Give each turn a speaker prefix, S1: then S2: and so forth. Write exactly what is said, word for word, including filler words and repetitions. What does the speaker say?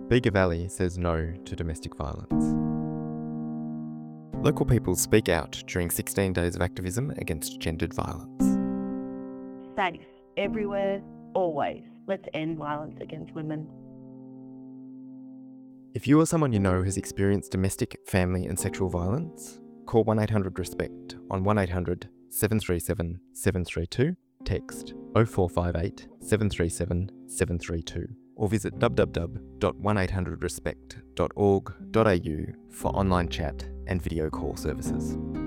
S1: Bega Valley says no to domestic violence. Local people speak out during sixteen days of activism against gendered violence.
S2: Safe, everywhere, always. Let's end violence against women.
S1: If you or someone you know has experienced domestic, family and sexual violence, call one eight hundred RESPECT on one eight hundred seven three seven seven three two, text oh four five eight seven three seven seven three two, or visit w w w dot one eight hundred respect dot org dot a u for online chat and video call services.